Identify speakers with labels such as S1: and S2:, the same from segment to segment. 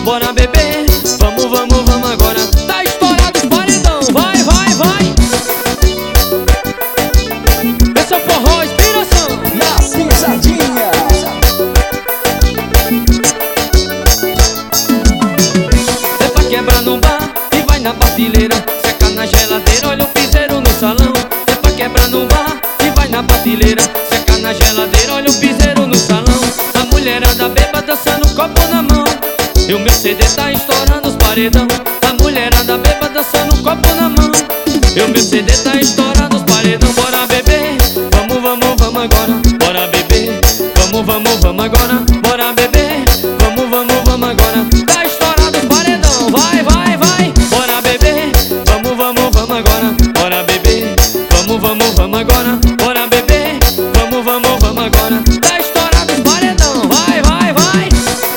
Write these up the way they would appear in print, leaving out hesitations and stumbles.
S1: bora beber. Vamos, vamos, vamos agora. Tá estourado os paredão, vai, vai, vai. Esse é o forró, inspiração
S2: na pisadinha.
S1: É pra quebrar no bar e vai na prateleira, seca na geladeira, olha o piseiro no salão. É pra quebrar no bar e vai na prateleira, seca na geladeira, olha o piseiro no salão. A mulherada beba dançando copo na mão, e o meu CD tá estourando os paredão. A mulherada beba dançando copo na mão, e o meu CD tá estourando os paredão. Bora beber, vamos, vamos, vamos agora. Bora beber, vamos, vamos, vamos agora. Bora beber, vamos, vamos, vamos agora. Tá estourado os paredão, vai, vai, vai. Bora beber, vamos, vamos, vamos agora. Bora beber, vamos, vamos, vamos agora. Bora beber, vamos, vamos, vamos agora. Tá estourado os paredão, vai, vai, vai.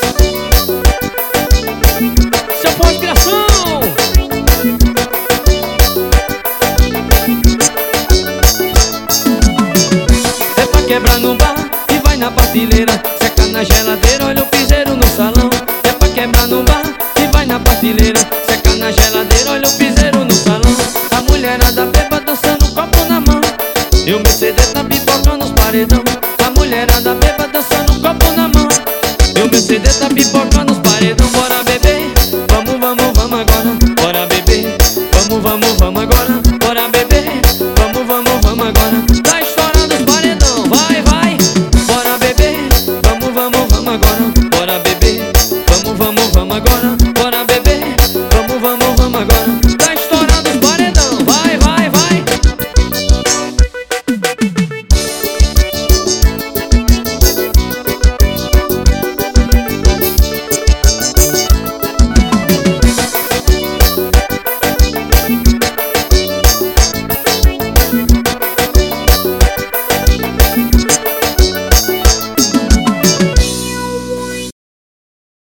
S1: Seu pão de criação. É pra quebrar no bar e vai na prateleira, seca na geladeira, olha o piseiro no salão. É pra quebrar no bar e vai na prateleira, seca na geladeira, olha o piseiro no salão. A mulherada beba dançando copo na mão, e o meu CD tá pipocando os paredão. A mulherada beba dançando copo na mão, e o meu CD tá pipocando